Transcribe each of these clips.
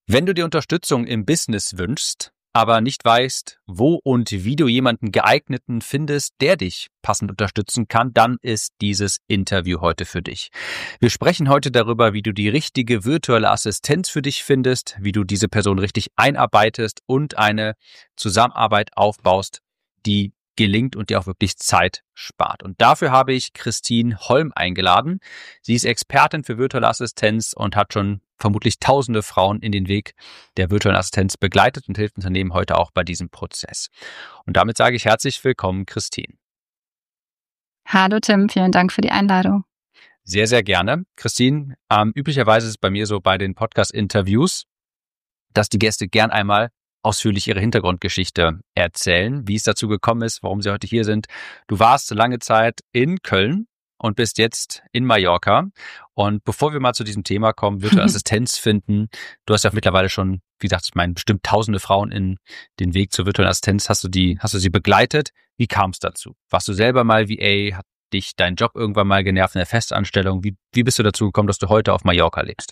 Wenn du dir Unterstützung im Business wünschst, aber nicht weißt, wo und wie du jemanden geeigneten findest, der dich passend unterstützen kann, dann ist dieses Interview heute für dich. Wir sprechen heute darüber, wie du die richtige virtuelle Assistenz für dich findest, wie du diese Person richtig einarbeitest und eine Zusammenarbeit aufbaust, die gelingt und dir auch wirklich Zeit spart. Und dafür habe ich Christine Holm eingeladen. Sie ist Expertin für virtuelle Assistenz und hat schon vermutlich tausende Frauen in den Weg der virtuellen Assistenz begleitet und hilft Unternehmen heute auch bei diesem Prozess. Und damit sage ich herzlich willkommen, Christine. Hallo Tim, vielen Dank für die Einladung. Sehr, sehr gerne. Christine, üblicherweise ist es bei mir so bei den Podcast-Interviews, dass die Gäste gern einmal ausführlich ihre Hintergrundgeschichte erzählen, wie es dazu gekommen ist, warum sie heute hier sind. Du warst lange Zeit in Köln und bist jetzt in Mallorca. Und bevor wir mal zu diesem Thema kommen, virtuelle Assistenz finden, du hast ja mittlerweile schon, wie gesagt, ich meine, bestimmt tausende Frauen in den Weg zur virtuellen Assistenz, hast du sie begleitet. Wie kam es dazu? Warst du selber mal VA? Hat dich dein Job irgendwann mal genervt in der Festanstellung? Wie bist du dazu gekommen, dass du heute auf Mallorca lebst?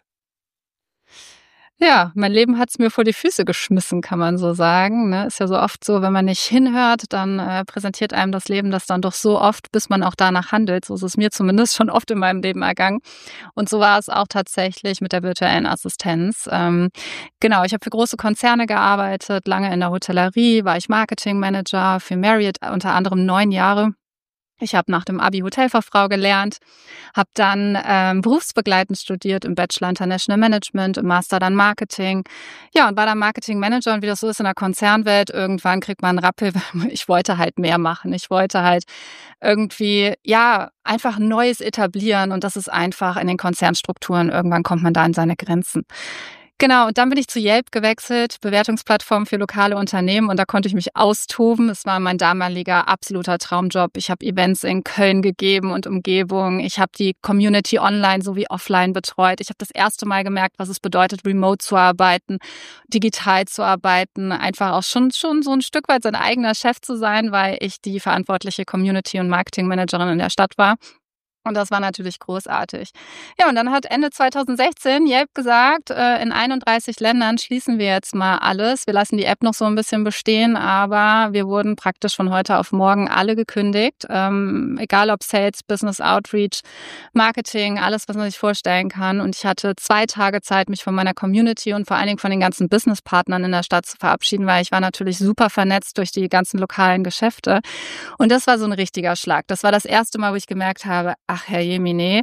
Ja, mein Leben hat's mir vor die Füße geschmissen, kann man so sagen. Ne? Ist ja so oft so, wenn man nicht hinhört, dann präsentiert einem das Leben das dann doch so oft, bis man auch danach handelt. So ist es mir zumindest schon oft in meinem Leben ergangen. Und so war es auch tatsächlich mit der virtuellen Assistenz. Genau, ich habe für große Konzerne gearbeitet, lange in der Hotellerie, war ich Marketingmanager für Marriott, unter anderem 9 Jahre. Ich habe nach dem Abi Hotelfachfrau gelernt, habe dann berufsbegleitend studiert im Bachelor International Management, im Master dann Marketing. Ja, und war dann Marketingmanager und wie das so ist in der Konzernwelt, irgendwann kriegt man einen Rappel. Ich wollte halt mehr machen. Ich wollte halt irgendwie, ja, einfach Neues etablieren und das ist einfach in den Konzernstrukturen. Irgendwann kommt man da an seine Grenzen. Genau, und dann bin ich zu Yelp gewechselt, Bewertungsplattform für lokale Unternehmen und da konnte ich mich austoben. Es war mein damaliger absoluter Traumjob. Ich habe Events in Köln gegeben und Umgebung. Ich habe die Community online sowie offline betreut. Ich habe das erste Mal gemerkt, was es bedeutet, remote zu arbeiten, digital zu arbeiten, einfach auch schon so ein Stück weit sein eigener Chef zu sein, weil ich die verantwortliche Community- und Marketingmanagerin in der Stadt war. Und das war natürlich großartig. Ja, und dann hat Ende 2016 Yelp gesagt, in 31 Ländern schließen wir jetzt mal alles. Wir lassen die App noch so ein bisschen bestehen, aber wir wurden praktisch von heute auf morgen alle gekündigt. Egal ob Sales, Business Outreach, Marketing, alles, was man sich vorstellen kann. Und ich hatte 2 Tage Zeit, mich von meiner Community und vor allen Dingen von den ganzen Businesspartnern in der Stadt zu verabschieden, weil ich war natürlich super vernetzt durch die ganzen lokalen Geschäfte. Und das war so ein richtiger Schlag. Das war das erste Mal, wo ich gemerkt habe, ach Herr Jemine,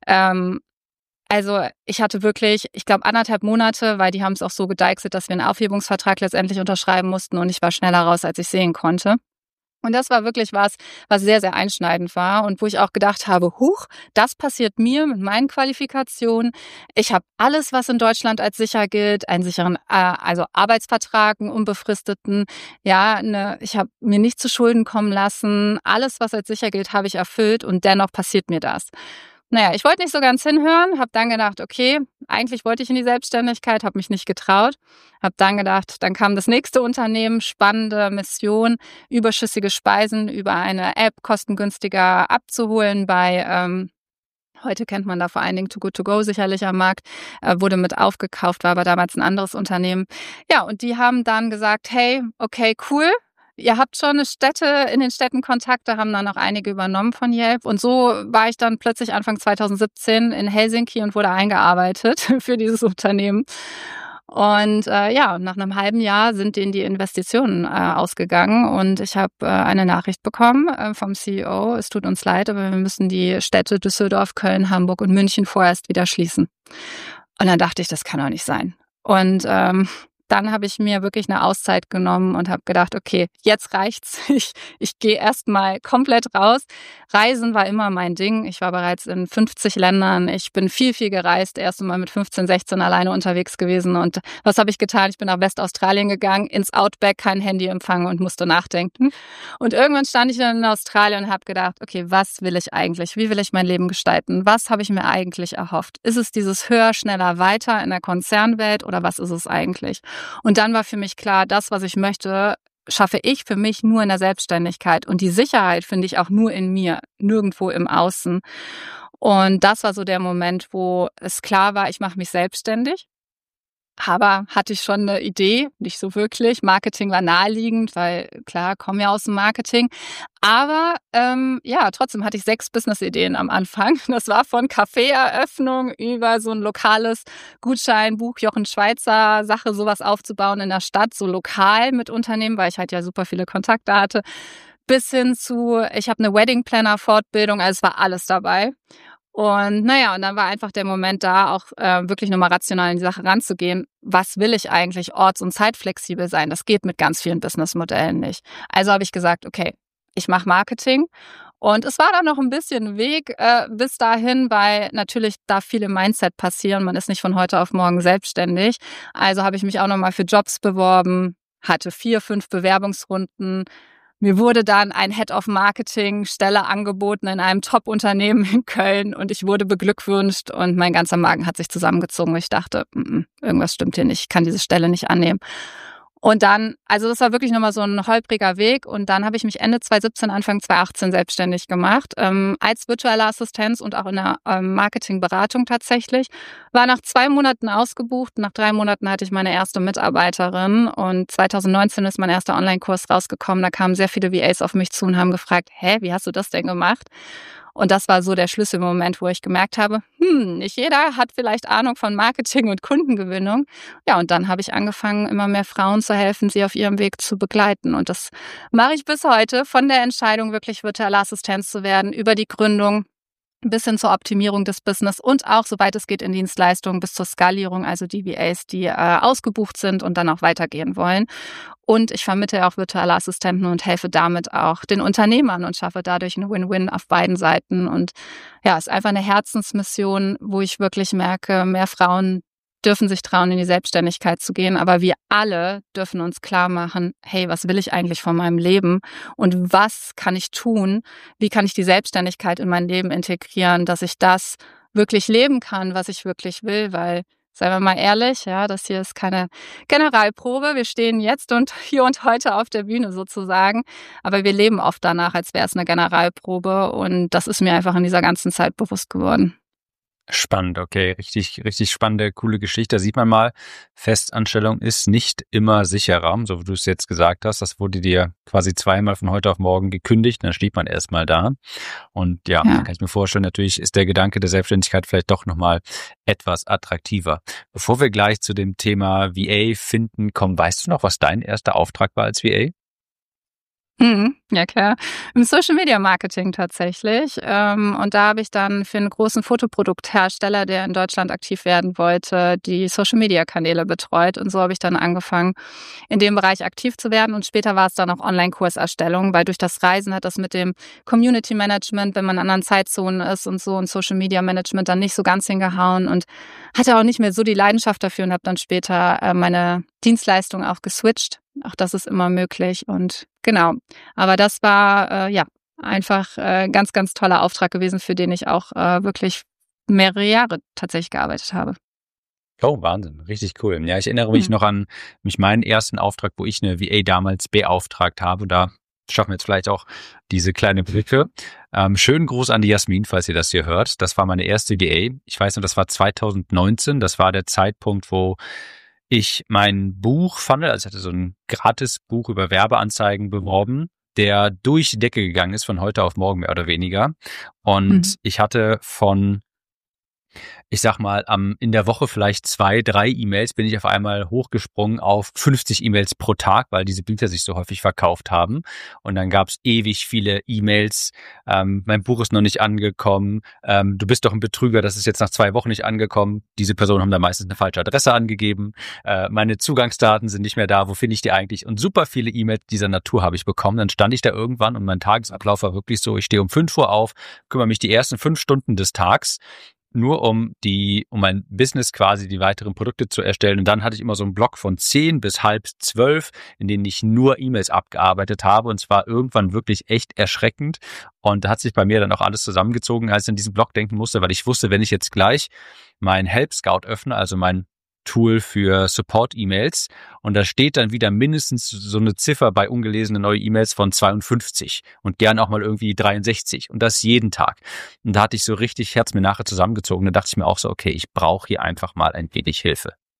also ich hatte wirklich, ich glaube 1,5 Monate, weil die haben es auch so gedeichselt, dass wir einen Aufhebungsvertrag letztendlich unterschreiben mussten und ich war schneller raus, als ich sehen konnte. Und das war wirklich was sehr, sehr einschneidend war und wo ich auch gedacht habe, huch, das passiert mir mit meinen Qualifikationen. Ich habe alles, was in Deutschland als sicher gilt, einen sicheren also Arbeitsvertrag, einen unbefristeten, ja, ich habe mir nicht zu Schulden kommen lassen. Alles, was als sicher gilt, habe ich erfüllt und dennoch passiert mir das. Naja, ich wollte nicht so ganz hinhören, habe dann gedacht, okay, eigentlich wollte ich in die Selbstständigkeit, habe mich nicht getraut. Habe dann gedacht, dann kam das nächste Unternehmen, spannende Mission, überschüssige Speisen über eine App kostengünstiger abzuholen bei, heute kennt man da vor allen Dingen Too Good To Go sicherlich am Markt, wurde mit aufgekauft, war aber damals ein anderes Unternehmen. Ja, und die haben dann gesagt, hey, okay, cool. Ihr habt schon in den Städten Kontakte, haben dann auch einige übernommen von Yelp. Und so war ich dann plötzlich Anfang 2017 in Helsinki und wurde eingearbeitet für dieses Unternehmen. Und ja, nach einem halben Jahr sind denen die Investitionen ausgegangen und ich habe eine Nachricht bekommen vom CEO, es tut uns leid, aber wir müssen die Städte Düsseldorf, Köln, Hamburg und München vorerst wieder schließen. Und dann dachte ich, das kann doch nicht sein. Und dann habe ich mir wirklich eine Auszeit genommen und habe gedacht, okay, jetzt reicht's. Ich gehe erstmal komplett raus. Reisen war immer mein Ding. Ich war bereits in 50 Ländern. Ich bin viel gereist. Erst einmal mit 15, 16 alleine unterwegs gewesen. Und was habe ich getan? Ich bin nach Westaustralien gegangen, ins Outback, kein Handyempfang und musste nachdenken. Und irgendwann stand ich dann in Australien und habe gedacht, okay, was will ich eigentlich? Wie will ich mein Leben gestalten? Was habe ich mir eigentlich erhofft? Ist es dieses höher, schneller, weiter in der Konzernwelt oder was ist es eigentlich? Und dann war für mich klar, das, was ich möchte, schaffe ich für mich nur in der Selbstständigkeit. Und die Sicherheit finde ich auch nur in mir, nirgendwo im Außen. Und das war so der Moment, wo es klar war, ich mache mich selbstständig. Aber hatte ich schon eine Idee, nicht so wirklich. Marketing war naheliegend, weil klar, komme ja aus dem Marketing. Aber trotzdem hatte ich 6 Business-Ideen am Anfang. Das war von Café-Eröffnung über so ein lokales Gutscheinbuch, Jochen Schweizer Sache, sowas aufzubauen in der Stadt, so lokal mit Unternehmen, weil ich halt ja super viele Kontakte hatte, bis hin zu, ich habe eine Wedding-Planner-Fortbildung, also es war alles dabei. Und und dann war einfach der Moment da, auch wirklich nochmal rational in die Sache ranzugehen. Was will ich eigentlich orts- und zeitflexibel sein? Das geht mit ganz vielen Businessmodellen nicht. Also habe ich gesagt, okay, ich mache Marketing. Und es war dann noch ein bisschen Weg bis dahin, weil natürlich da viel im Mindset passieren. Man ist nicht von heute auf morgen selbstständig. Also habe ich mich auch nochmal für Jobs beworben, hatte 4, 5 Bewerbungsrunden. Mir wurde dann ein Head of Marketing Stelle angeboten in einem Top-Unternehmen in Köln und ich wurde beglückwünscht und mein ganzer Magen hat sich zusammengezogen, weil ich dachte, irgendwas stimmt hier nicht, ich kann diese Stelle nicht annehmen. Und dann, also das war wirklich nochmal so ein holpriger Weg und dann habe ich mich Ende 2017, Anfang 2018 selbstständig gemacht, als virtuelle Assistenz und auch in der Marketingberatung tatsächlich. War nach 2 Monaten ausgebucht, nach 3 Monaten hatte ich meine erste Mitarbeiterin und 2019 ist mein erster Online-Kurs rausgekommen. Da kamen sehr viele VAs auf mich zu und haben gefragt, wie hast du das denn gemacht? Und das war so der Schlüsselmoment, wo ich gemerkt habe, nicht jeder hat vielleicht Ahnung von Marketing und Kundengewinnung. Ja, und dann habe ich angefangen, immer mehr Frauen zu helfen, sie auf ihrem Weg zu begleiten. Und das mache ich bis heute, von der Entscheidung, wirklich virtuelle Assistenz zu werden, über die Gründung bis hin zur Optimierung des Business und auch, soweit es geht, in Dienstleistungen bis zur Skalierung, also die VAs, die ausgebucht sind und dann auch weitergehen wollen. Und ich vermittle auch virtuelle Assistenten und helfe damit auch den Unternehmern und schaffe dadurch eine Win-Win auf beiden Seiten. Und ja, es ist einfach eine Herzensmission, wo ich wirklich merke, mehr Frauen dürfen sich trauen, in die Selbstständigkeit zu gehen. Aber wir alle dürfen uns klar machen, hey, was will ich eigentlich von meinem Leben? Und was kann ich tun? Wie kann ich die Selbstständigkeit in mein Leben integrieren, dass ich das wirklich leben kann, was ich wirklich will? Weil, seien wir mal ehrlich, ja, das hier ist keine Generalprobe. Wir stehen jetzt und hier und heute auf der Bühne sozusagen. Aber wir leben oft danach, als wäre es eine Generalprobe. Und das ist mir einfach in dieser ganzen Zeit bewusst geworden. Spannend, okay. Richtig, richtig spannende, coole Geschichte. Da sieht man mal, Festanstellung ist nicht immer sicherer, so wie du es jetzt gesagt hast. Das wurde dir quasi 2-mal von heute auf morgen gekündigt, dann steht man erstmal da. Und ja, dann kann ich mir vorstellen, natürlich ist der Gedanke der Selbstständigkeit vielleicht doch nochmal etwas attraktiver. Bevor wir gleich zu dem Thema VA finden kommen, weißt du noch, was dein erster Auftrag war als VA? Ja klar, im Social Media Marketing tatsächlich. Und da habe ich dann für einen großen Fotoprodukthersteller, der in Deutschland aktiv werden wollte, die Social Media Kanäle betreut. Und so habe ich dann angefangen, in dem Bereich aktiv zu werden. Und später war es dann auch Online-Kurserstellung, weil durch das Reisen hat das mit dem Community Management, wenn man in anderen Zeitzonen ist und so, und Social Media Management dann nicht so ganz hingehauen und hatte auch nicht mehr so die Leidenschaft dafür und habe dann später meine Dienstleistung auch geswitcht. Auch das ist immer möglich und genau. Aber das war einfach ganz, ganz toller Auftrag gewesen, für den ich auch wirklich mehrere Jahre tatsächlich gearbeitet habe. Oh, Wahnsinn. Richtig cool. Ja, ich erinnere mich noch an meinen ersten Auftrag, wo ich eine VA damals beauftragt habe. Da schaffen wir jetzt vielleicht auch diese kleine Brücke. Schönen Gruß an die Jasmin, falls ihr das hier hört. Das war meine erste VA. Ich weiß noch, das war 2019. Das war der Zeitpunkt, wo ich mein Buch Funnel, also ich hatte so ein Gratis-Buch über Werbeanzeigen beworben, der durch die Decke gegangen ist von heute auf morgen mehr oder weniger. Und ich hatte von, ich sag mal, in der Woche vielleicht 2, 3 E-Mails, bin ich auf einmal hochgesprungen auf 50 E-Mails pro Tag, weil diese Bücher sich so häufig verkauft haben. Und dann gab es ewig viele E-Mails. Mein Buch ist noch nicht angekommen. Du bist doch ein Betrüger, das ist jetzt nach 2 Wochen nicht angekommen. Diese Personen haben da meistens eine falsche Adresse angegeben. Meine Zugangsdaten sind nicht mehr da. Wo finde ich die eigentlich? Und super viele E-Mails dieser Natur habe ich bekommen. Dann stand ich da irgendwann und mein Tagesablauf war wirklich so, ich stehe um 5 Uhr auf, kümmere mich die ersten 5 Stunden des Tags nur um mein Business quasi, die weiteren Produkte zu erstellen. Und dann hatte ich immer so einen Block von 10 bis 11:30, in denen ich nur E-Mails abgearbeitet habe. Und zwar irgendwann wirklich echt erschreckend. Und da hat sich bei mir dann auch alles zusammengezogen, als ich an diesen Block denken musste, weil ich wusste, wenn ich jetzt gleich mein Help Scout öffne, also mein Tool für Support-E-Mails, und da steht dann wieder mindestens so eine Ziffer bei ungelesenen neue E-Mails von 52 und gern auch mal irgendwie 63 und das jeden Tag. Und da hatte ich so richtig Herz mir nachher zusammengezogen. Da dachte ich mir auch so, okay, ich brauche hier einfach mal ein wenig Hilfe.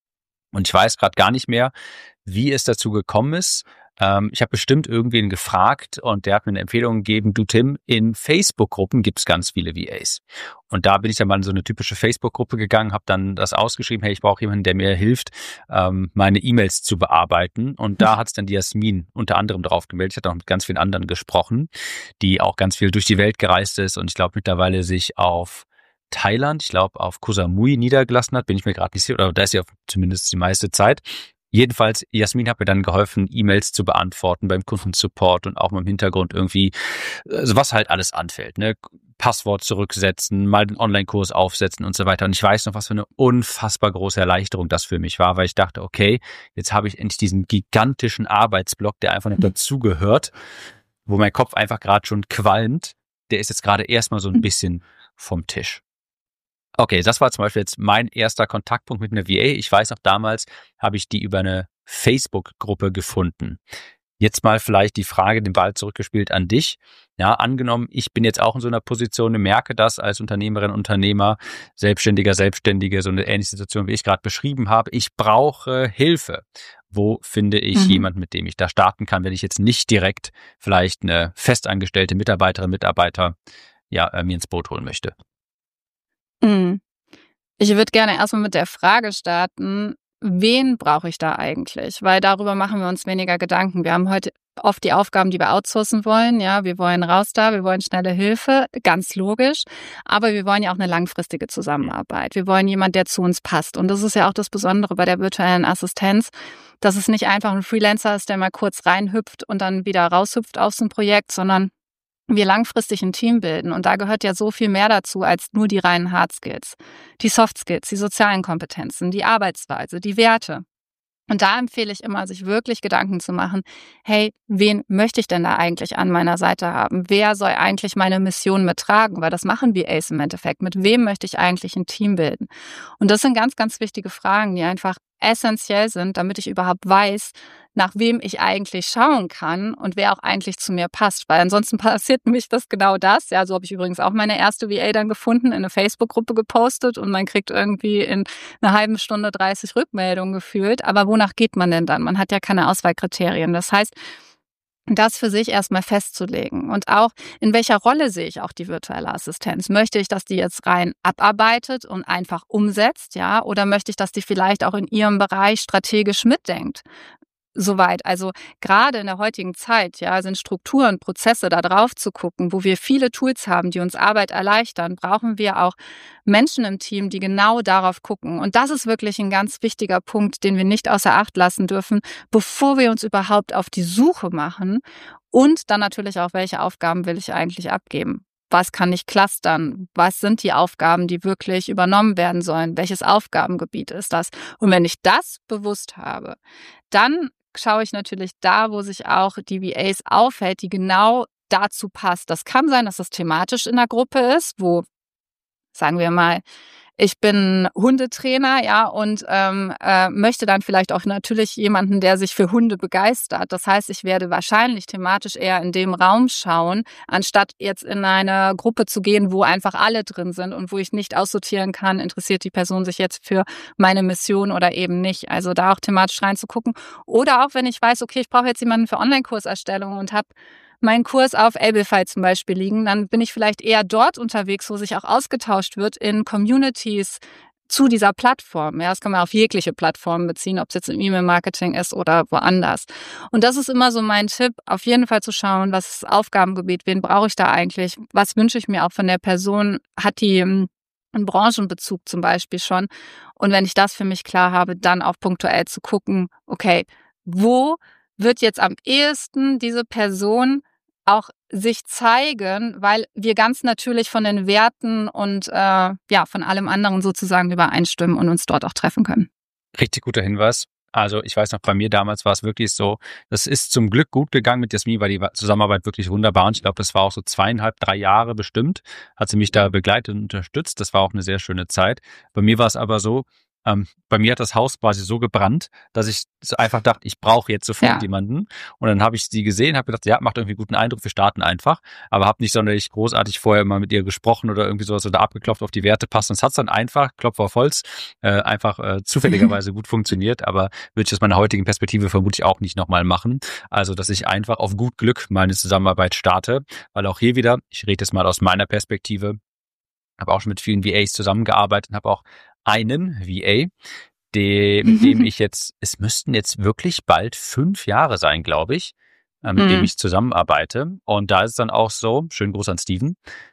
Und ich weiß gerade gar nicht mehr, wie es dazu gekommen ist. Ich habe bestimmt irgendwen gefragt und der hat mir eine Empfehlung gegeben, du Tim, in Facebook-Gruppen gibt es ganz viele VAs. Und da bin ich dann mal in so eine typische Facebook-Gruppe gegangen, habe dann das ausgeschrieben, hey, ich brauche jemanden, der mir hilft, meine E-Mails zu bearbeiten. Und da hat es dann die Jasmin unter anderem drauf gemeldet. Ich hatte auch mit ganz vielen anderen gesprochen, die auch ganz viel durch die Welt gereist ist und ich glaube mittlerweile sich auf Thailand, ich glaube auf Koh Samui niedergelassen hat, bin ich mir gerade nicht sicher, oder da ist sie zumindest die meiste Zeit. Jedenfalls, Jasmin hat mir dann geholfen, E-Mails zu beantworten beim Kundensupport und auch mal im Hintergrund irgendwie, also was halt alles anfällt, ne? Passwort zurücksetzen, mal den Online-Kurs aufsetzen und so weiter. Und ich weiß noch, was für eine unfassbar große Erleichterung das für mich war, weil ich dachte, okay, jetzt habe ich endlich diesen gigantischen Arbeitsblock, der einfach noch dazugehört, wo mein Kopf einfach gerade schon qualmt. Der ist jetzt gerade erstmal so ein bisschen vom Tisch. Okay, das war zum Beispiel jetzt mein erster Kontaktpunkt mit einer VA. Ich weiß noch, damals habe ich die über eine Facebook-Gruppe gefunden. Jetzt mal vielleicht die Frage, den Ball zurückgespielt an dich. Ja, angenommen, ich bin jetzt auch in so einer Position und merke das als Unternehmerin, Unternehmer, Selbstständige, so eine ähnliche Situation, wie ich gerade beschrieben habe. Ich brauche Hilfe. Wo finde ich jemanden, mit dem ich da starten kann, wenn ich jetzt nicht direkt vielleicht eine festangestellte Mitarbeiter mir ins Boot holen möchte? Ich würde gerne erstmal mit der Frage starten, wen brauche ich da eigentlich? Weil darüber machen wir uns weniger Gedanken. Wir haben heute oft die Aufgaben, die wir outsourcen wollen. Ja, wir wollen raus da, wir wollen schnelle Hilfe, ganz logisch. Aber wir wollen ja auch eine langfristige Zusammenarbeit. Wir wollen jemanden, der zu uns passt. Und das ist ja auch das Besondere bei der virtuellen Assistenz, dass es nicht einfach ein Freelancer ist, der mal kurz reinhüpft und dann wieder raushüpft aus dem Projekt, sondern wir langfristig ein Team bilden. Und da gehört ja so viel mehr dazu als nur die reinen Hard Skills. Die Soft Skills, die sozialen Kompetenzen, die Arbeitsweise, die Werte. Und da empfehle ich immer, sich wirklich Gedanken zu machen, hey, wen möchte ich denn da eigentlich an meiner Seite haben? Wer soll eigentlich meine Mission mittragen? Weil das machen VAs im Endeffekt. Mit wem möchte ich eigentlich ein Team bilden? Und das sind ganz, ganz wichtige Fragen, die einfach essentiell sind, damit ich überhaupt weiß, nach wem ich eigentlich schauen kann und wer auch eigentlich zu mir passt. Weil ansonsten passiert nämlich genau das. Ja, so habe ich übrigens auch meine erste VA dann gefunden, in eine Facebook-Gruppe gepostet und man kriegt irgendwie in einer halben Stunde 30 Rückmeldungen gefühlt. Aber wonach geht man denn dann? Man hat ja keine Auswahlkriterien. Das heißt, das für sich erstmal festzulegen und auch, in welcher Rolle sehe ich auch die virtuelle Assistenz? Möchte ich, dass die jetzt rein abarbeitet und einfach umsetzt, ja? Oder möchte ich, dass die vielleicht auch in ihrem Bereich strategisch mitdenkt? Soweit. Also gerade in der heutigen Zeit, ja, sind Strukturen, Prozesse, da drauf zu gucken, wo wir viele Tools haben, die uns Arbeit erleichtern, brauchen wir auch Menschen im Team, die genau darauf gucken. Und das ist wirklich ein ganz wichtiger Punkt, den wir nicht außer Acht lassen dürfen, bevor wir uns überhaupt auf die Suche machen. Und dann natürlich auch, welche Aufgaben will ich eigentlich abgeben? Was kann ich clustern? Was sind die Aufgaben, die wirklich übernommen werden sollen? Welches Aufgabengebiet ist das? Und wenn ich das bewusst habe, dann schaue ich natürlich da, wo sich auch die VAs aufhält, die genau dazu passt. Das kann sein, dass das thematisch in der Gruppe ist, wo, sagen wir mal, ich bin Hundetrainer, ja, und möchte dann vielleicht auch natürlich jemanden, der sich für Hunde begeistert. Das heißt, ich werde wahrscheinlich thematisch eher in dem Raum schauen, anstatt jetzt in eine Gruppe zu gehen, wo einfach alle drin sind und wo ich nicht aussortieren kann, interessiert die Person sich jetzt für meine Mission oder eben nicht. Also da auch thematisch reinzugucken. Oder auch, wenn ich weiß, okay, ich brauche jetzt jemanden für Online-Kurserstellung und habe meinen Kurs auf Ablefy zum Beispiel liegen, dann bin ich vielleicht eher dort unterwegs, wo sich auch ausgetauscht wird in Communities zu dieser Plattform. Ja, das kann man auf jegliche Plattformen beziehen, ob es jetzt im E-Mail-Marketing ist oder woanders. Und das ist immer so mein Tipp, auf jeden Fall zu schauen, was ist das Aufgabengebiet, wen brauche ich da eigentlich, was wünsche ich mir auch von der Person, hat die einen Branchenbezug zum Beispiel schon. Und wenn ich das für mich klar habe, dann auch punktuell zu gucken, okay, wo wird jetzt am ehesten diese Person auch sich zeigen, weil wir ganz natürlich von den Werten und von allem anderen sozusagen übereinstimmen und uns dort auch treffen können. Richtig guter Hinweis. Also ich weiß noch, bei mir damals war es wirklich so, das ist zum Glück gut gegangen mit Jasmin, weil die Zusammenarbeit wirklich wunderbar und ich glaube, das war auch so 2,5, 3 Jahre bestimmt, hat sie mich da begleitet und unterstützt. Das war auch eine sehr schöne Zeit. Bei mir war es aber so, Bei mir hat das Haus quasi so gebrannt, dass ich so einfach dachte, ich brauche jetzt sofort jemanden. Und dann habe ich sie gesehen, habe gedacht, ja, macht irgendwie guten Eindruck, wir starten einfach. Aber habe nicht sonderlich großartig vorher mal mit ihr gesprochen oder irgendwie sowas oder abgeklopft, auf die Werte passen. Es hat dann einfach, Klopfer auf Holz, einfach zufälligerweise gut funktioniert. Aber würde ich aus meiner heutigen Perspektive vermutlich auch nicht nochmal machen. Also, dass ich einfach auf gut Glück meine Zusammenarbeit starte. Weil auch hier wieder, ich rede jetzt mal aus meiner Perspektive, habe auch schon mit vielen VAs zusammengearbeitet und habe auch einen VA, mit dem ich jetzt, es müssten jetzt wirklich bald 5 Jahre sein, glaube ich, mit dem ich zusammenarbeite. Und da ist es dann auch so, schönen Gruß an Steven,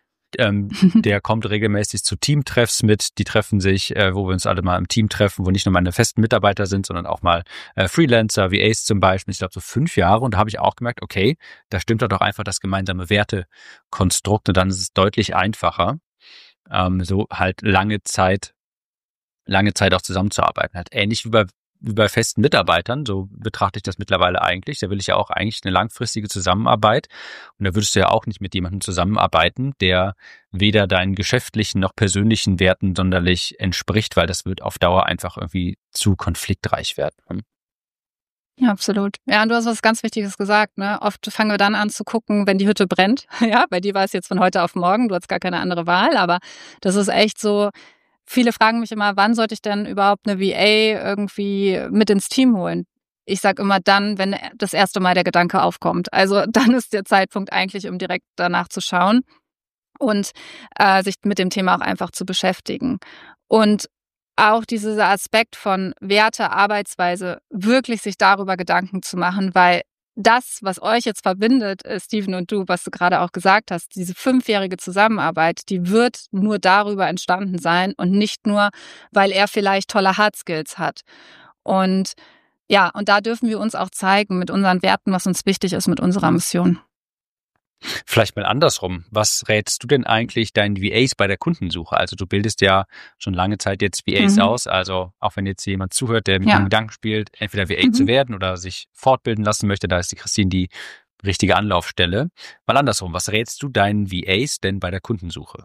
der kommt regelmäßig zu Teamtreffs mit, die treffen sich, wo wir uns alle mal im Team treffen, wo nicht nur meine festen Mitarbeiter sind, sondern auch mal Freelancer, VAs zum Beispiel. Ich glaube so 5 Jahre und da habe ich auch gemerkt, okay, da stimmt doch einfach das gemeinsame Wertekonstrukt und dann ist es deutlich einfacher, so halt lange Zeit auch zusammenzuarbeiten. Halt ähnlich wie bei festen Mitarbeitern, so betrachte ich das mittlerweile eigentlich. Da will ich ja auch eigentlich eine langfristige Zusammenarbeit. Und da würdest du ja auch nicht mit jemandem zusammenarbeiten, der weder deinen geschäftlichen noch persönlichen Werten sonderlich entspricht, weil das wird auf Dauer einfach irgendwie zu konfliktreich werden. Ja, absolut. Ja, und du hast was ganz Wichtiges gesagt, ne? Oft fangen wir dann an zu gucken, wenn die Hütte brennt. Ja, bei dir war es jetzt von heute auf morgen, du hast gar keine andere Wahl, aber das ist echt so. Viele fragen mich immer, wann sollte ich denn überhaupt eine VA irgendwie mit ins Team holen? Ich sage immer dann, wenn das erste Mal der Gedanke aufkommt. Also dann ist der Zeitpunkt eigentlich, um direkt danach zu schauen und sich mit dem Thema auch einfach zu beschäftigen. Und auch dieser Aspekt von Werte, Arbeitsweise, wirklich sich darüber Gedanken zu machen, weil das, was euch jetzt verbindet, Steven und du, was du gerade auch gesagt hast, diese 5-jährige Zusammenarbeit, die wird nur darüber entstanden sein und nicht nur, weil er vielleicht tolle Hard Skills hat. Und ja, und da dürfen wir uns auch zeigen mit unseren Werten, was uns wichtig ist, mit unserer Mission. Vielleicht mal andersrum. Was rätst du denn eigentlich deinen VAs bei der Kundensuche? Also du bildest ja schon lange Zeit jetzt VAs aus. Also auch wenn jetzt jemand zuhört, der mit dem Gedanken spielt, entweder VA zu werden oder sich fortbilden lassen möchte, da ist die Christine die richtige Anlaufstelle. Mal andersrum. Was rätst du deinen VAs denn bei der Kundensuche?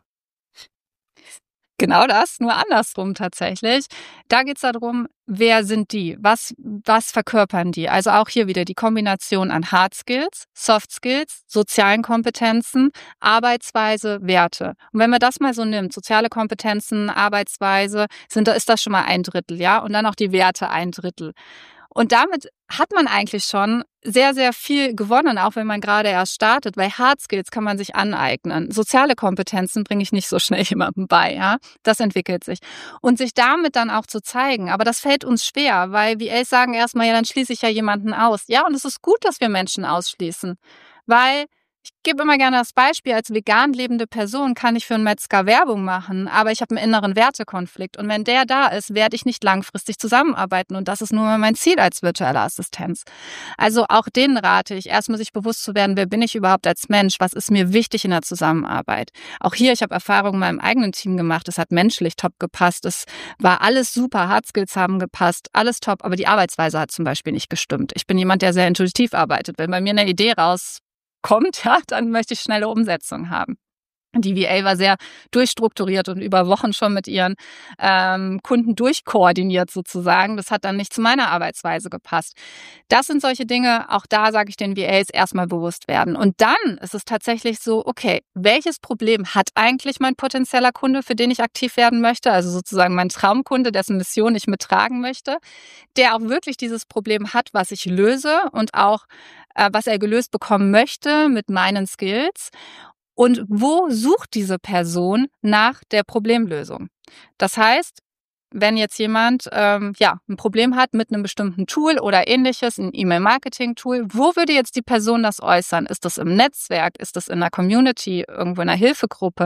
Genau das, nur andersrum tatsächlich. Da geht es darum, wer sind die? Was verkörpern die? Also auch hier wieder die Kombination an Hard Skills, Soft Skills, sozialen Kompetenzen, Arbeitsweise, Werte. Und wenn man das mal so nimmt, soziale Kompetenzen, Arbeitsweise, ist das schon mal 1/3, ja? Und dann auch die Werte 1/3. Und damit hat man eigentlich schon sehr, sehr viel gewonnen, auch wenn man gerade erst startet, weil Hard Skills kann man sich aneignen. Soziale Kompetenzen bringe ich nicht so schnell jemandem bei, ja. Das entwickelt sich. Und sich damit dann auch zu zeigen, aber das fällt uns schwer, weil VAs sagen erstmal, ja, dann schließe ich ja jemanden aus. Ja, und es ist gut, dass wir Menschen ausschließen, weil ich gebe immer gerne das Beispiel, als vegan lebende Person kann ich für einen Metzger Werbung machen, aber ich habe einen inneren Wertekonflikt. Und wenn der da ist, werde ich nicht langfristig zusammenarbeiten. Und das ist nur mein Ziel als virtuelle Assistenz. Also auch denen rate ich, erstmal sich bewusst zu werden, wer bin ich überhaupt als Mensch? Was ist mir wichtig in der Zusammenarbeit? Auch hier, ich habe Erfahrungen in meinem eigenen Team gemacht. Es hat menschlich top gepasst. Es war alles super. Hard Skills haben gepasst. Alles top. Aber die Arbeitsweise hat zum Beispiel nicht gestimmt. Ich bin jemand, der sehr intuitiv arbeitet. Wenn bei mir eine Idee rauskommt, ja, dann möchte ich schnelle Umsetzung haben. Die VA war sehr durchstrukturiert und über Wochen schon mit ihren Kunden durchkoordiniert sozusagen. Das hat dann nicht zu meiner Arbeitsweise gepasst. Das sind solche Dinge, auch da sage ich den VAs erstmal bewusst werden. Und dann ist es tatsächlich so, okay, welches Problem hat eigentlich mein potenzieller Kunde, für den ich aktiv werden möchte? Also sozusagen mein Traumkunde, dessen Mission ich mittragen möchte, der auch wirklich dieses Problem hat, was ich löse und auch was er gelöst bekommen möchte mit meinen Skills. Und wo sucht diese Person nach der Problemlösung? Das heißt, wenn jetzt jemand ein Problem hat mit einem bestimmten Tool oder ähnliches, ein E-Mail-Marketing-Tool, wo würde jetzt die Person das äußern? Ist das im Netzwerk? Ist das in einer Community, irgendwo in einer Hilfegruppe?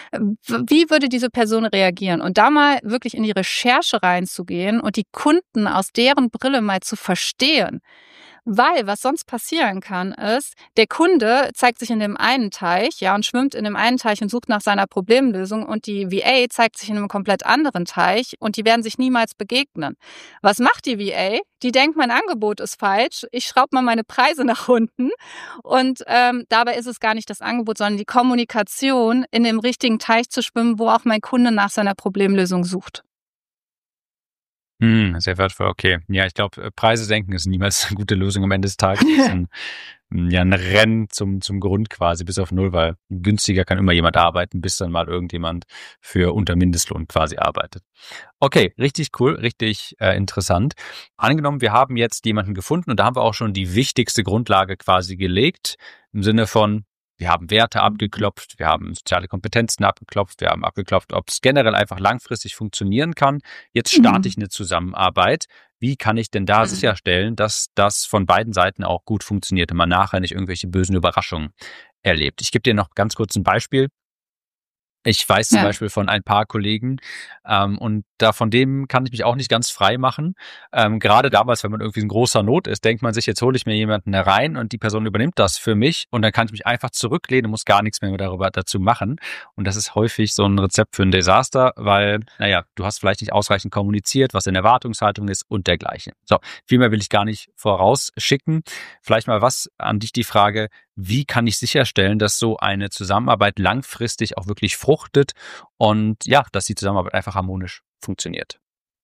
Wie würde diese Person reagieren? Und da mal wirklich in die Recherche reinzugehen und die Kunden aus deren Brille mal zu verstehen. Weil was sonst passieren kann, ist, der Kunde zeigt sich in dem einen Teich, ja, und schwimmt in dem einen Teich und sucht nach seiner Problemlösung und die VA zeigt sich in einem komplett anderen Teich und die werden sich niemals begegnen. Was macht die VA? Die denkt, mein Angebot ist falsch, ich schraube mal meine Preise nach unten und dabei ist es gar nicht das Angebot, sondern die Kommunikation, in dem richtigen Teich zu schwimmen, wo auch mein Kunde nach seiner Problemlösung sucht. Sehr wertvoll, okay. Ja, ich glaube, Preise senken ist niemals eine gute Lösung am Ende des Tages. Das ist ein Rennen zum Grund quasi bis auf Null, weil günstiger kann immer jemand arbeiten, bis dann mal irgendjemand für unter Mindestlohn quasi arbeitet. Okay, richtig cool, richtig interessant. Angenommen, wir haben jetzt jemanden gefunden und da haben wir auch schon die wichtigste Grundlage quasi gelegt, im Sinne von, wir haben Werte abgeklopft, wir haben soziale Kompetenzen abgeklopft, wir haben abgeklopft, ob es generell einfach langfristig funktionieren kann. Jetzt starte ich eine Zusammenarbeit. Wie kann ich denn da sicherstellen, dass das von beiden Seiten auch gut funktioniert und man nachher nicht irgendwelche bösen Überraschungen erlebt? Ich gebe dir noch ganz kurz ein Beispiel. Ich weiß zum Beispiel von ein paar Kollegen und da von dem kann ich mich auch nicht ganz frei machen. Gerade damals, wenn man irgendwie in großer Not ist, denkt man sich, jetzt hole ich mir jemanden herein und die Person übernimmt das für mich und dann kann ich mich einfach zurücklehnen und muss gar nichts mehr dazu machen. Und das ist häufig so ein Rezept für ein Desaster, weil, du hast vielleicht nicht ausreichend kommuniziert, was in Erwartungshaltung ist und dergleichen. So, viel mehr will ich gar nicht vorausschicken. Vielleicht mal was an dich die Frage, wie kann ich sicherstellen, dass so eine Zusammenarbeit langfristig auch wirklich fruchtet und dass die Zusammenarbeit einfach harmonisch funktioniert?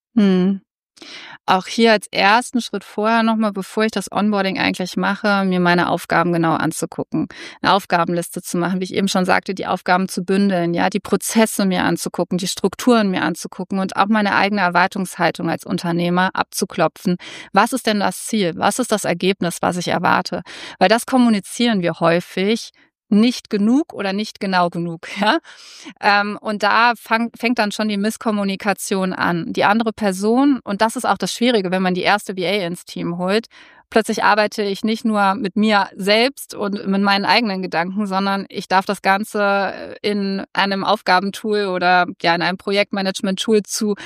Auch hier als ersten Schritt vorher nochmal, bevor ich das Onboarding eigentlich mache, mir meine Aufgaben genau anzugucken, eine Aufgabenliste zu machen, wie ich eben schon sagte, die Aufgaben zu bündeln, die Prozesse mir anzugucken, die Strukturen mir anzugucken und auch meine eigene Erwartungshaltung als Unternehmer abzuklopfen. Was ist denn das Ziel? Was ist das Ergebnis, was ich erwarte? Weil das kommunizieren wir häufig nicht genug oder nicht genau genug. Und da fängt dann schon die Misskommunikation an. Die andere Person, und das ist auch das Schwierige, wenn man die erste VA ins Team holt, plötzlich arbeite ich nicht nur mit mir selbst und mit meinen eigenen Gedanken, sondern ich darf das Ganze in einem Aufgabentool oder in einem Projektmanagement-Tool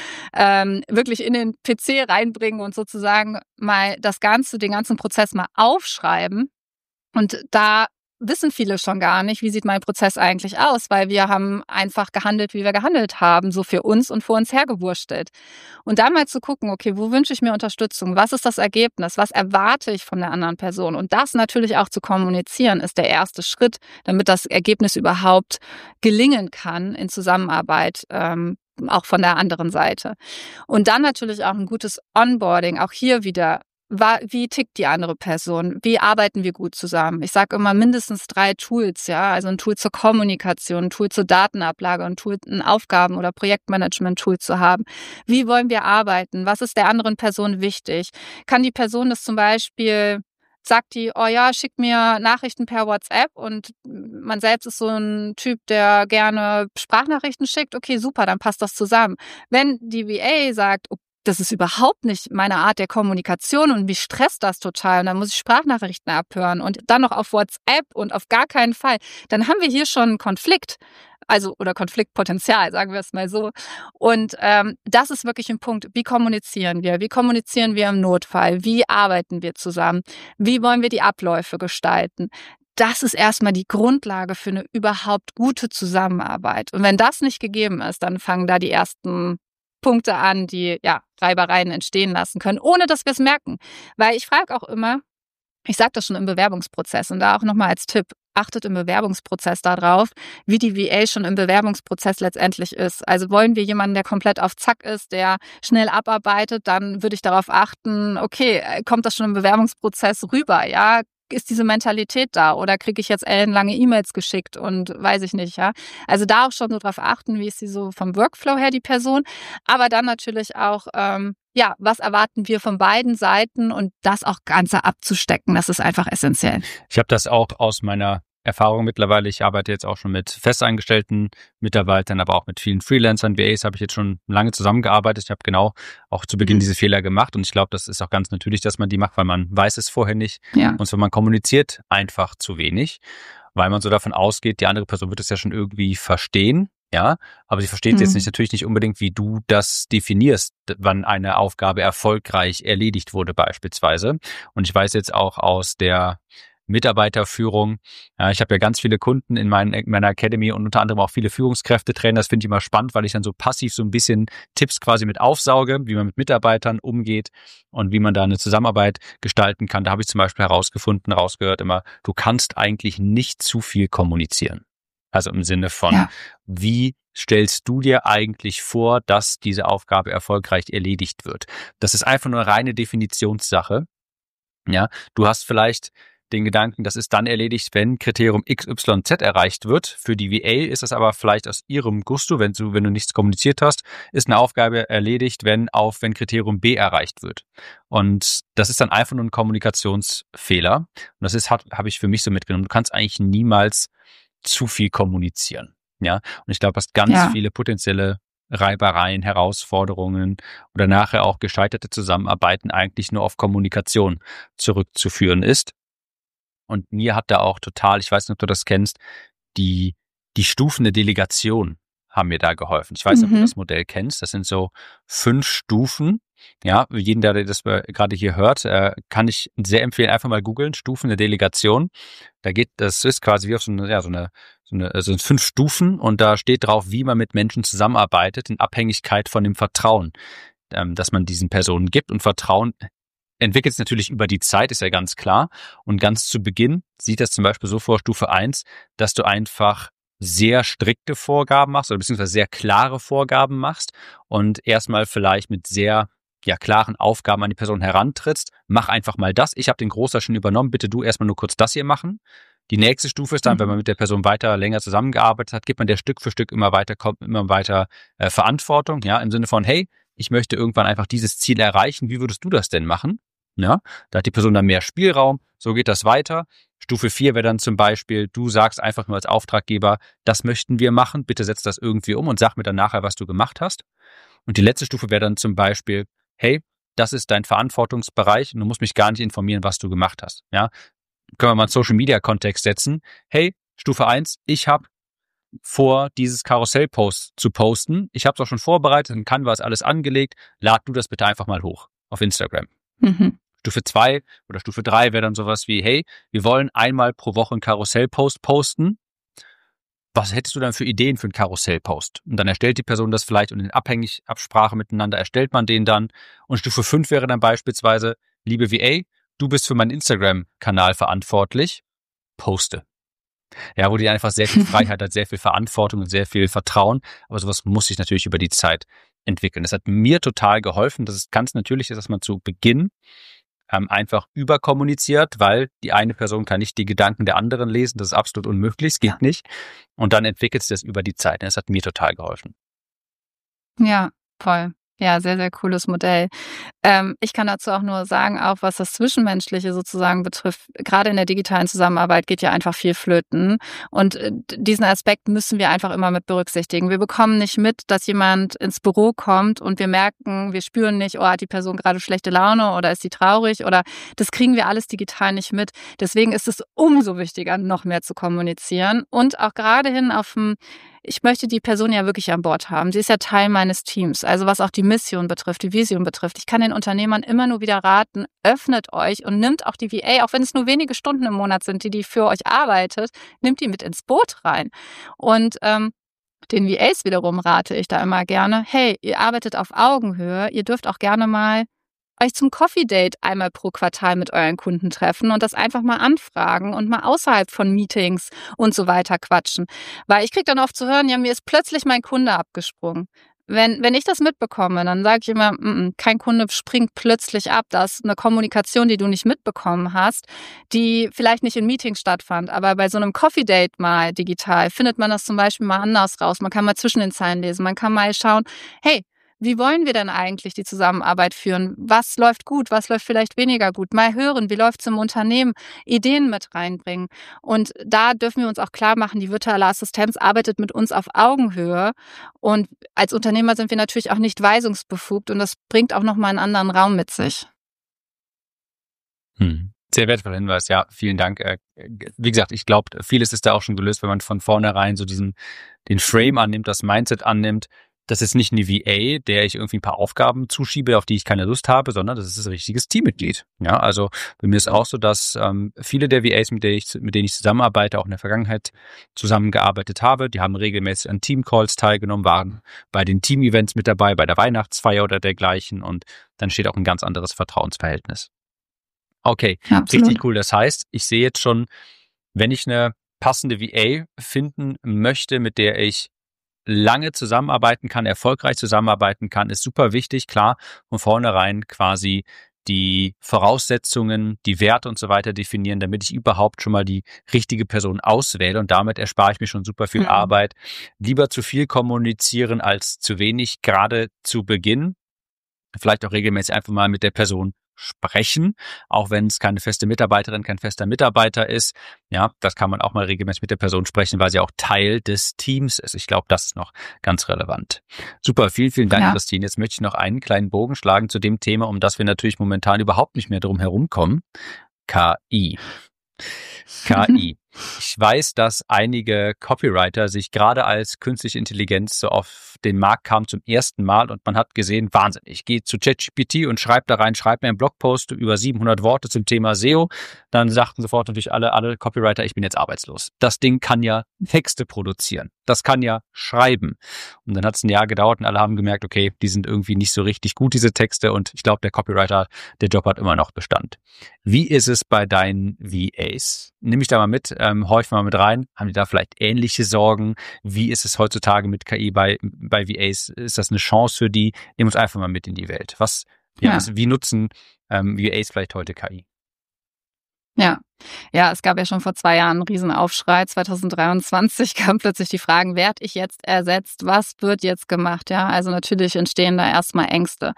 wirklich in den PC reinbringen und sozusagen mal den ganzen Prozess mal aufschreiben. Und da wissen viele schon gar nicht, wie sieht mein Prozess eigentlich aus, weil wir haben einfach gehandelt, wie wir gehandelt haben, so für uns und vor uns hergewurstelt. Und da mal zu gucken, okay, wo wünsche ich mir Unterstützung? Was ist das Ergebnis? Was erwarte ich von der anderen Person? Und das natürlich auch zu kommunizieren, ist der erste Schritt, damit das Ergebnis überhaupt gelingen kann in Zusammenarbeit, auch von der anderen Seite. Und dann natürlich auch ein gutes Onboarding, auch hier wieder. Wie tickt die andere Person? Wie arbeiten wir gut zusammen? Ich sage immer mindestens 3 Tools, also ein Tool zur Kommunikation, ein Tool zur Datenablage, ein Aufgaben- oder Projektmanagement-Tool zu haben. Wie wollen wir arbeiten? Was ist der anderen Person wichtig? Kann die Person das zum Beispiel, sagt die, schick mir Nachrichten per WhatsApp und man selbst ist so ein Typ, der gerne Sprachnachrichten schickt, okay, super, dann passt das zusammen. Wenn die VA sagt, das ist überhaupt nicht meine Art der Kommunikation und mich stresst das total und dann muss ich Sprachnachrichten abhören und dann noch auf WhatsApp und auf gar keinen Fall, dann haben wir hier schon einen Konflikt, oder Konfliktpotenzial, sagen wir es mal so. Und das ist wirklich ein Punkt. Wie kommunizieren wir? Wie kommunizieren wir im Notfall? Wie arbeiten wir zusammen? Wie wollen wir die Abläufe gestalten? Das ist erstmal die Grundlage für eine überhaupt gute Zusammenarbeit. Und wenn das nicht gegeben ist, dann fangen da die ersten Punkte an, die Reibereien entstehen lassen können, ohne dass wir es merken. Weil ich frage auch immer, ich sage das schon im Bewerbungsprozess und da auch nochmal als Tipp, achtet im Bewerbungsprozess darauf, wie die VA schon im Bewerbungsprozess letztendlich ist. Also wollen wir jemanden, der komplett auf Zack ist, der schnell abarbeitet, dann würde ich darauf achten, okay, kommt das schon im Bewerbungsprozess rüber, ist diese Mentalität da oder kriege ich jetzt ellenlange E-Mails geschickt und weiß ich nicht, Also da auch schon so drauf achten, wie ist sie so vom Workflow her, die Person, aber dann natürlich auch, was erwarten wir von beiden Seiten und das auch Ganze abzustecken, das ist einfach essentiell. Ich habe das auch aus meiner Erfahrung mittlerweile. Ich arbeite jetzt auch schon mit festangestellten Mitarbeitern, aber auch mit vielen Freelancern. VAs habe ich jetzt schon lange zusammengearbeitet. Ich habe genau auch zu Beginn diese Fehler gemacht und ich glaube, das ist auch ganz natürlich, dass man die macht, weil man weiß es vorher nicht. Und so, man kommuniziert einfach zu wenig, weil man so davon ausgeht, die andere Person wird es ja schon irgendwie verstehen. Aber sie versteht jetzt natürlich nicht unbedingt, wie du das definierst, wann eine Aufgabe erfolgreich erledigt wurde beispielsweise. Und ich weiß jetzt auch aus der Mitarbeiterführung. Ich habe ja ganz viele Kunden in meiner Academy und unter anderem auch viele Führungskräftetrainer. Das finde ich immer spannend, weil ich dann so passiv so ein bisschen Tipps quasi mit aufsauge, wie man mit Mitarbeitern umgeht und wie man da eine Zusammenarbeit gestalten kann. Da habe ich zum Beispiel rausgehört immer, du kannst eigentlich nicht zu viel kommunizieren. Also im Sinne von, wie stellst du dir eigentlich vor, dass diese Aufgabe erfolgreich erledigt wird? Das ist einfach nur eine reine Definitionssache. Ja, du hast vielleicht den Gedanken, das ist dann erledigt, wenn Kriterium XYZ erreicht wird. Für die VA ist das aber vielleicht aus ihrem Gusto, wenn du nichts kommuniziert hast, ist eine Aufgabe erledigt, wenn Kriterium B erreicht wird. Und das ist dann einfach nur ein Kommunikationsfehler. Und das habe ich für mich so mitgenommen. Du kannst eigentlich niemals zu viel kommunizieren. Ja, und ich glaube, dass ganz viele potenzielle Reibereien, Herausforderungen oder nachher auch gescheiterte Zusammenarbeiten eigentlich nur auf Kommunikation zurückzuführen ist. Und mir hat da auch total, ich weiß nicht, ob du das kennst, die Stufen der Delegation haben mir da geholfen. Ich weiß nicht, ob du das Modell kennst. Das sind so 5 Stufen. Ja, jeden, der das gerade hier hört, kann ich sehr empfehlen, einfach mal googeln, Stufen der Delegation. Das ist quasi wie auf so 5 Stufen und da steht drauf, wie man mit Menschen zusammenarbeitet in Abhängigkeit von dem Vertrauen, das man diesen Personen gibt. Und Vertrauen entwickelt sich natürlich über die Zeit, ist ja ganz klar. Und ganz zu Beginn sieht das zum Beispiel so vor, Stufe 1, dass du einfach sehr strikte Vorgaben machst oder beziehungsweise sehr klare Vorgaben machst und erstmal vielleicht mit sehr klaren Aufgaben an die Person herantrittst. Mach einfach mal das. Ich habe den Großteil schon übernommen. Bitte du erstmal nur kurz das hier machen. Die nächste Stufe ist dann, wenn man mit der Person länger zusammengearbeitet hat, gibt man der Stück für Stück immer weiter Verantwortung. Ja, im Sinne von, hey, ich möchte irgendwann einfach dieses Ziel erreichen. Wie würdest du das denn machen? Ja, da hat die Person dann mehr Spielraum. So geht das weiter. Stufe 4 wäre dann zum Beispiel, du sagst einfach nur als Auftraggeber, das möchten wir machen, bitte setz das irgendwie um und sag mir dann nachher, was du gemacht hast. Und die letzte Stufe wäre dann zum Beispiel, hey, das ist dein Verantwortungsbereich und du musst mich gar nicht informieren, was du gemacht hast. Ja, können wir mal einen Social-Media-Kontext setzen. Hey, Stufe 1, ich habe vor, dieses Karussell-Post zu posten. Ich habe es auch schon vorbereitet, in Canva ist alles angelegt. Lad du das bitte einfach mal hoch auf Instagram. Stufe 2 oder Stufe 3 wäre dann sowas wie, hey, wir wollen einmal pro Woche einen Karussell-Post posten. Was hättest du dann für Ideen für einen Karussell-Post? Und dann erstellt die Person das vielleicht und in Absprache miteinander erstellt man den dann. Und Stufe 5 wäre dann beispielsweise, liebe VA, du bist für meinen Instagram-Kanal verantwortlich, poste. Ja, wo die einfach sehr viel Freiheit hat, sehr viel Verantwortung und sehr viel Vertrauen. Aber sowas muss sich natürlich über die Zeit entwickeln. Das hat mir total geholfen. Das ist ganz natürlich, dass man zu Beginn einfach überkommuniziert, weil die eine Person kann nicht die Gedanken der anderen lesen. Das ist absolut unmöglich. Es geht nicht. Und dann entwickelt sich das über die Zeit. Das hat mir total geholfen. Ja, voll. Ja, sehr, sehr cooles Modell. Ich kann dazu auch nur sagen, auch was das Zwischenmenschliche sozusagen betrifft, gerade in der digitalen Zusammenarbeit geht ja einfach viel flöten. Und diesen Aspekt müssen wir einfach immer mit berücksichtigen. Wir bekommen nicht mit, dass jemand ins Büro kommt und wir spüren nicht, oh, hat die Person gerade schlechte Laune oder ist sie traurig oder das kriegen wir alles digital nicht mit. Deswegen ist es umso wichtiger, noch mehr zu kommunizieren und auch gerade hin ich möchte die Person ja wirklich an Bord haben. Sie ist ja Teil meines Teams. Also was auch die Mission betrifft, die Vision betrifft. Ich kann den Unternehmern immer nur wieder raten, öffnet euch und nimmt auch die VA, auch wenn es nur wenige Stunden im Monat sind, die für euch arbeitet, nimmt die mit ins Boot rein. Und den VAs wiederum rate ich da immer gerne, hey, ihr arbeitet auf Augenhöhe, ihr dürft auch gerne mal euch zum Coffee Date einmal pro Quartal mit euren Kunden treffen und das einfach mal anfragen und mal außerhalb von Meetings und so weiter quatschen. Weil ich kriege dann oft zu hören, ja, mir ist plötzlich mein Kunde abgesprungen. Wenn ich das mitbekomme, dann sage ich immer, kein Kunde springt plötzlich ab. Das ist eine Kommunikation, die du nicht mitbekommen hast, die vielleicht nicht in Meetings stattfand. Aber bei so einem Coffee Date mal digital findet man das zum Beispiel mal anders raus. Man kann mal zwischen den Zeilen lesen. Man kann mal schauen, hey, wie wollen wir denn eigentlich die Zusammenarbeit führen? Was läuft gut? Was läuft vielleicht weniger gut? Mal hören, wie läuft es im Unternehmen? Ideen mit reinbringen. Und da dürfen wir uns auch klar machen, die virtuelle Assistenz arbeitet mit uns auf Augenhöhe. Und als Unternehmer sind wir natürlich auch nicht weisungsbefugt. Und das bringt auch nochmal einen anderen Raum mit sich. Sehr wertvoller Hinweis, ja, vielen Dank. Wie gesagt, ich glaube, vieles ist da auch schon gelöst, wenn man von vornherein so den Frame annimmt, das Mindset annimmt. Das ist nicht eine VA, der ich irgendwie ein paar Aufgaben zuschiebe, auf die ich keine Lust habe, sondern das ist ein richtiges Teammitglied. Ja, also bei mir ist auch so, dass viele der VAs, mit denen ich zusammenarbeite, auch in der Vergangenheit zusammengearbeitet habe, die haben regelmäßig an Teamcalls teilgenommen, waren bei den Team-Events mit dabei, bei der Weihnachtsfeier oder dergleichen und dann steht auch ein ganz anderes Vertrauensverhältnis. Okay, ja, richtig cool. Das heißt, ich sehe jetzt schon, wenn ich eine passende VA finden möchte, mit der ich lange zusammenarbeiten kann, erfolgreich zusammenarbeiten kann, ist super wichtig, klar, von vornherein quasi die Voraussetzungen, die Werte und so weiter definieren, damit ich überhaupt schon mal die richtige Person auswähle, und damit erspare ich mir schon super viel Arbeit. Lieber zu viel kommunizieren als zu wenig, gerade zu Beginn. Vielleicht auch regelmäßig einfach mal mit der Person sprechen, auch wenn es keine feste Mitarbeiterin, kein fester Mitarbeiter ist. Ja, das kann man auch mal regelmäßig mit der Person sprechen, weil sie auch Teil des Teams ist. Ich glaube, das ist noch ganz relevant. Super, vielen Dank, Christine. Jetzt möchte ich noch einen kleinen Bogen schlagen zu dem Thema, um das wir natürlich momentan überhaupt nicht mehr drum herumkommen. KI. KI. Ich weiß, dass einige Copywriter sich gerade als künstliche Intelligenz so auf den Markt kam zum ersten Mal, und man hat gesehen, Wahnsinn, ich gehe zu ChatGPT und schreibe da rein, schreibe mir einen Blogpost über 700 Worte zum Thema SEO. Dann sagten sofort natürlich alle Copywriter, ich bin jetzt arbeitslos. Das Ding kann ja Texte produzieren. Das kann ja schreiben. Und dann hat es ein Jahr gedauert und alle haben gemerkt, okay, die sind irgendwie nicht so richtig gut, diese Texte, und ich glaube, der Copywriter, der Job hat immer noch Bestand. Wie ist es bei deinen VAs? Nimm mich da mal mit, horch mal mit rein. Haben die da vielleicht ähnliche Sorgen? Wie ist es heutzutage mit KI bei VAs? Ist das eine Chance für die? Nimm uns einfach mal mit in die Welt. Wie nutzen VAs vielleicht heute KI? Ja, es gab ja schon vor 2 Jahren einen Riesenaufschrei. 2023 kamen plötzlich die Fragen, werde ich jetzt ersetzt? Was wird jetzt gemacht? Ja, also natürlich entstehen da erstmal Ängste.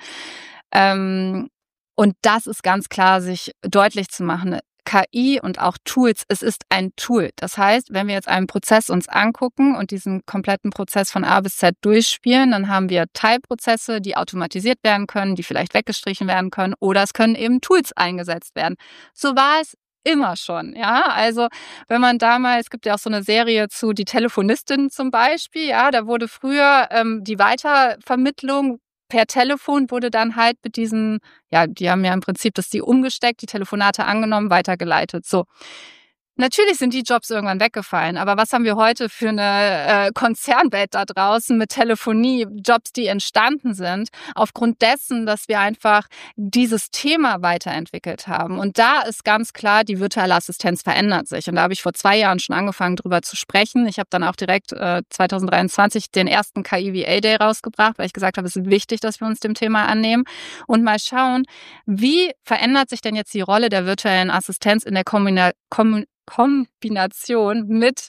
Und das ist ganz klar, sich deutlich zu machen. KI und auch Tools, es ist ein Tool. Das heißt, wenn wir jetzt einen Prozess uns angucken und diesen kompletten Prozess von A bis Z durchspielen, dann haben wir Teilprozesse, die automatisiert werden können, die vielleicht weggestrichen werden können, oder es können eben Tools eingesetzt werden. So war es immer schon, ja. Also wenn man damals, es gibt ja auch so eine Serie zu Die Telefonistin zum Beispiel, ja, da wurde früher die Weitervermittlung per Telefon wurde dann halt mit diesen, ja, die haben ja im Prinzip die umgesteckt, die Telefonate angenommen, weitergeleitet. So. Natürlich sind die Jobs irgendwann weggefallen, aber was haben wir heute für eine Konzernwelt da draußen mit Telefonie, Jobs, die entstanden sind, aufgrund dessen, dass wir einfach dieses Thema weiterentwickelt haben. Und da ist ganz klar, die virtuelle Assistenz verändert sich. Und da habe ich vor 2 Jahren schon angefangen, drüber zu sprechen. Ich habe dann auch direkt 2023 den ersten KI-VA-Day rausgebracht, weil ich gesagt habe, es ist wichtig, dass wir uns dem Thema annehmen und mal schauen, wie verändert sich denn jetzt die Rolle der virtuellen Assistenz in der Kombination mit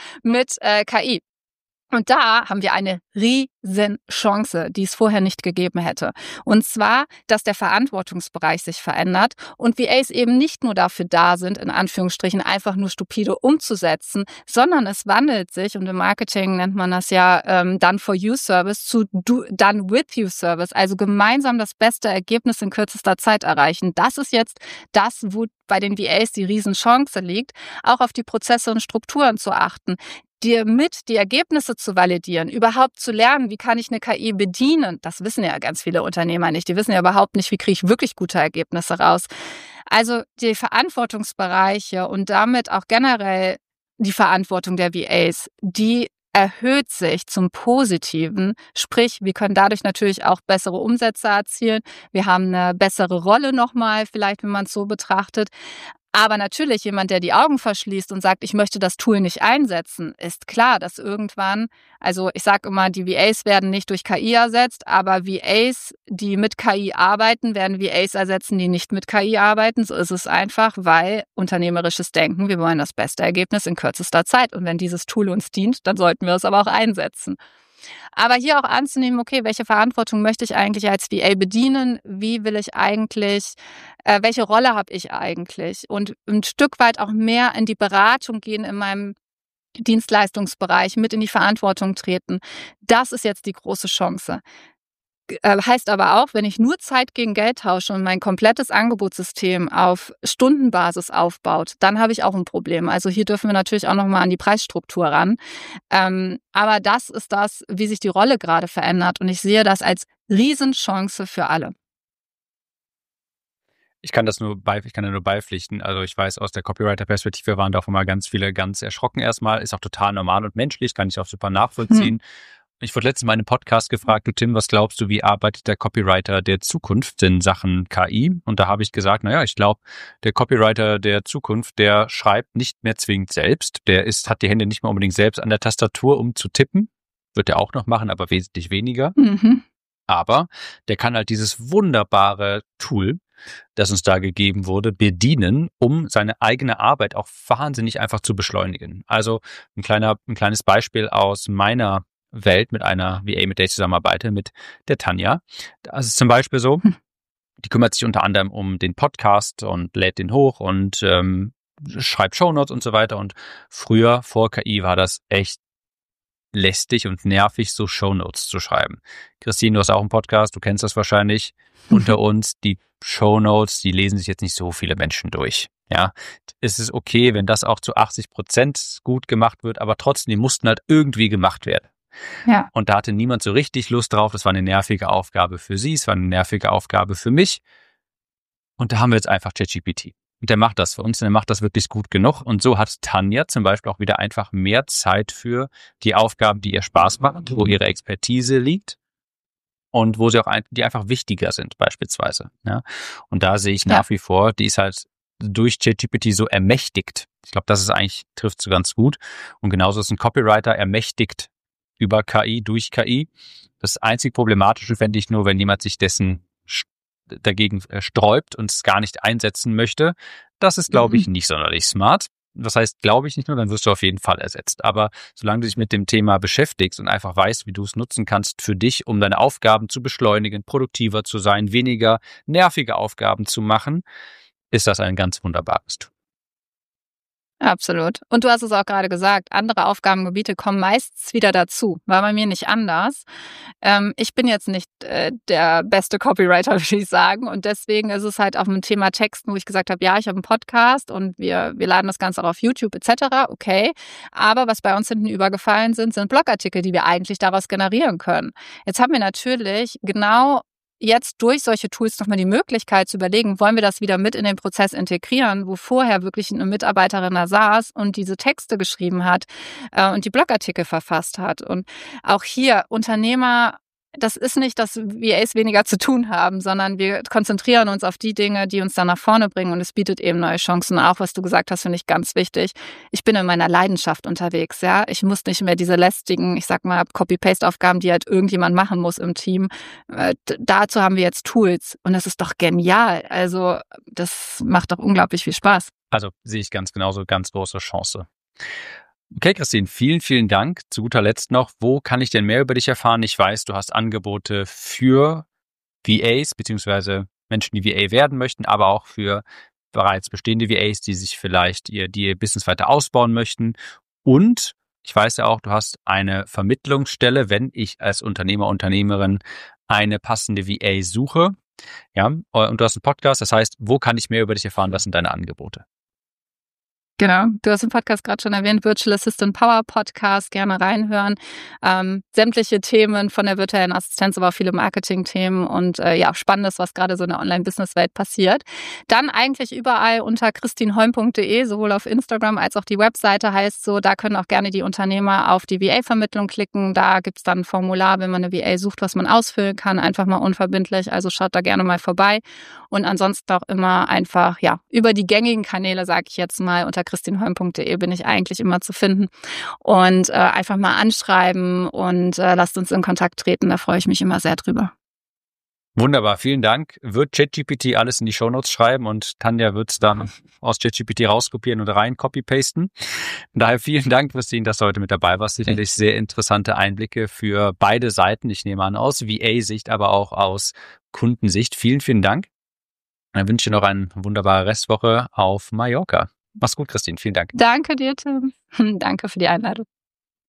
KI. Und da haben wir eine riesen Chance, die es vorher nicht gegeben hätte. Und zwar, dass der Verantwortungsbereich sich verändert und VAs eben nicht nur dafür da sind, in Anführungsstrichen einfach nur stupide umzusetzen, sondern es wandelt sich, und im Marketing nennt man das ja Done-for-You-Service, zu Done-with-You-Service, also gemeinsam das beste Ergebnis in kürzester Zeit erreichen. Das ist jetzt das, wo bei den VAs die Riesenchance liegt, auch auf die Prozesse und Strukturen zu achten, die Ergebnisse zu validieren, überhaupt zu lernen, wie kann ich eine KI bedienen. Das wissen ja ganz viele Unternehmer nicht. Die wissen ja überhaupt nicht, wie kriege ich wirklich gute Ergebnisse raus. Also die Verantwortungsbereiche und damit auch generell die Verantwortung der VAs, die erhöht sich zum Positiven. Sprich, wir können dadurch natürlich auch bessere Umsätze erzielen. Wir haben eine bessere Rolle nochmal, vielleicht, wenn man es so betrachtet. Aber natürlich jemand, der die Augen verschließt und sagt, ich möchte das Tool nicht einsetzen, ist klar, dass irgendwann, also ich sage immer, die VAs werden nicht durch KI ersetzt, aber VAs, die mit KI arbeiten, werden VAs ersetzen, die nicht mit KI arbeiten. So ist es einfach, weil unternehmerisches Denken, wir wollen das beste Ergebnis in kürzester Zeit. Und wenn dieses Tool uns dient, dann sollten wir es aber auch einsetzen. Aber hier auch anzunehmen, okay, welche Verantwortung möchte ich eigentlich als VA bedienen? Wie will ich eigentlich, welche Rolle habe ich eigentlich? Und ein Stück weit auch mehr in die Beratung gehen in meinem Dienstleistungsbereich, mit in die Verantwortung treten. Das ist jetzt die große Chance. Heißt aber auch, wenn ich nur Zeit gegen Geld tausche und mein komplettes Angebotssystem auf Stundenbasis aufbaut, dann habe ich auch ein Problem. Also hier dürfen wir natürlich auch nochmal an die Preisstruktur ran. Aber das ist das, wie sich die Rolle gerade verändert. Und ich sehe das als Riesenchance für alle. Ich kann da nur beipflichten. Also ich weiß, aus der Copywriter-Perspektive waren da auch immer ganz viele ganz erschrocken erstmal. Ist auch total normal und menschlich, kann ich auch super nachvollziehen. Ich wurde letztens mal in einem Podcast gefragt, du Tim, was glaubst du, wie arbeitet der Copywriter der Zukunft in Sachen KI? Und da habe ich gesagt, ich glaube, der Copywriter der Zukunft, der schreibt nicht mehr zwingend selbst. Hat die Hände nicht mehr unbedingt selbst an der Tastatur, um zu tippen. Wird er auch noch machen, aber wesentlich weniger. Mhm. Aber der kann halt dieses wunderbare Tool, das uns da gegeben wurde, bedienen, um seine eigene Arbeit auch wahnsinnig einfach zu beschleunigen. Also ein kleines Beispiel aus meiner Welt mit einer VA, mit der ich zusammenarbeite, mit der Tanja. Da ist es zum Beispiel so, die kümmert sich unter anderem um den Podcast und lädt den hoch und schreibt Shownotes und so weiter. Und früher, vor KI, war das echt lästig und nervig, so Shownotes zu schreiben. Christine, du hast auch einen Podcast, du kennst das wahrscheinlich. Unter uns, die Shownotes, die lesen sich jetzt nicht so viele Menschen durch. Ja, es ist okay, wenn das auch zu 80% gut gemacht wird, aber trotzdem, die mussten halt irgendwie gemacht werden. Ja. Und da hatte niemand so richtig Lust drauf. Das war eine nervige Aufgabe für sie, es war eine nervige Aufgabe für mich. Und da haben wir jetzt einfach ChatGPT. Und der macht das für uns und der macht das wirklich gut genug. Und so hat Tanja zum Beispiel auch wieder einfach mehr Zeit für die Aufgaben, die ihr Spaß machen, wo ihre Expertise liegt und wo sie auch die einfach wichtiger sind beispielsweise. Ja. Und da sehe ich nach wie vor, die ist halt durch ChatGPT so ermächtigt. Ich glaube, das ist eigentlich, trifft so ganz gut. Und genauso ist ein Copywriter ermächtigt über KI, durch KI. Das einzig Problematische fände ich nur, wenn jemand sich dessen dagegen sträubt und es gar nicht einsetzen möchte. Das ist, glaube ich, nicht sonderlich smart. Das heißt, glaube ich nicht nur, dann wirst du auf jeden Fall ersetzt. Aber solange du dich mit dem Thema beschäftigst und einfach weißt, wie du es nutzen kannst für dich, um deine Aufgaben zu beschleunigen, produktiver zu sein, weniger nervige Aufgaben zu machen, ist das ein ganz wunderbares Tool. Absolut. Und du hast es auch gerade gesagt, andere Aufgabengebiete kommen meistens wieder dazu. War bei mir nicht anders. Ich bin jetzt nicht der beste Copywriter, würde ich sagen. Und deswegen ist es halt auf dem Thema Texten, wo ich gesagt habe, ja, ich habe einen Podcast und wir laden das Ganze auch auf YouTube etc. Okay. Aber was bei uns hinten übergefallen sind Blogartikel, die wir eigentlich daraus generieren können. Jetzt haben wir natürlich genau jetzt durch solche Tools nochmal die Möglichkeit zu überlegen, wollen wir das wieder mit in den Prozess integrieren, wo vorher wirklich eine Mitarbeiterin da saß und diese Texte geschrieben hat und die Blogartikel verfasst hat. Und auch hier Unternehmer, das ist nicht, dass VAs weniger zu tun haben, sondern wir konzentrieren uns auf die Dinge, die uns dann nach vorne bringen und es bietet eben neue Chancen. Auch was du gesagt hast, finde ich ganz wichtig. Ich bin in meiner Leidenschaft unterwegs, ja. Ich muss nicht mehr diese lästigen, ich sag mal, Copy-Paste-Aufgaben, die halt irgendjemand machen muss im Team. Dazu haben wir jetzt Tools und das ist doch genial. Also das macht doch unglaublich viel Spaß. Also sehe ich ganz genauso, ganz große Chance. Okay, Christine, vielen, vielen Dank. Zu guter Letzt noch, wo kann ich denn mehr über dich erfahren? Ich weiß, du hast Angebote für VAs, beziehungsweise Menschen, die VA werden möchten, aber auch für bereits bestehende VAs, die sich vielleicht ihr Business weiter ausbauen möchten. Und ich weiß ja auch, du hast eine Vermittlungsstelle, wenn ich als Unternehmer, Unternehmerin eine passende VA suche. Ja, und du hast einen Podcast, das heißt, wo kann ich mehr über dich erfahren? Was sind deine Angebote? Genau, du hast den Podcast gerade schon erwähnt, Virtual Assistant Power Podcast, gerne reinhören. Sämtliche Themen von der virtuellen Assistenz, aber auch viele Marketing-Themen und Spannendes, was gerade so in der Online-Business-Welt passiert. Dann eigentlich überall unter christinholm.de, sowohl auf Instagram als auch die Webseite heißt so, da können auch gerne die Unternehmer auf die VA-Vermittlung klicken. Da gibt's dann ein Formular, wenn man eine VA sucht, was man ausfüllen kann, einfach mal unverbindlich. Also schaut da gerne mal vorbei. Und ansonsten auch immer einfach, über die gängigen Kanäle, sage ich jetzt mal, unter christinholm.de bin ich eigentlich immer zu finden. Und einfach mal anschreiben und lasst uns in Kontakt treten. Da freue ich mich immer sehr drüber. Wunderbar, vielen Dank. Wird ChatGPT alles in die Shownotes schreiben und Tanja wird es dann aus ChatGPT rauskopieren und rein copy-pasten. Daher vielen Dank, Christine, dass du heute mit dabei warst. Sicherlich sehr interessante Einblicke für beide Seiten. Ich nehme an, aus VA-Sicht, aber auch aus Kundensicht. Vielen, vielen Dank. Dann wünsche ich dir noch eine wunderbare Restwoche auf Mallorca. Mach's gut, Christine. Vielen Dank. Danke dir, Tim. Danke für die Einladung.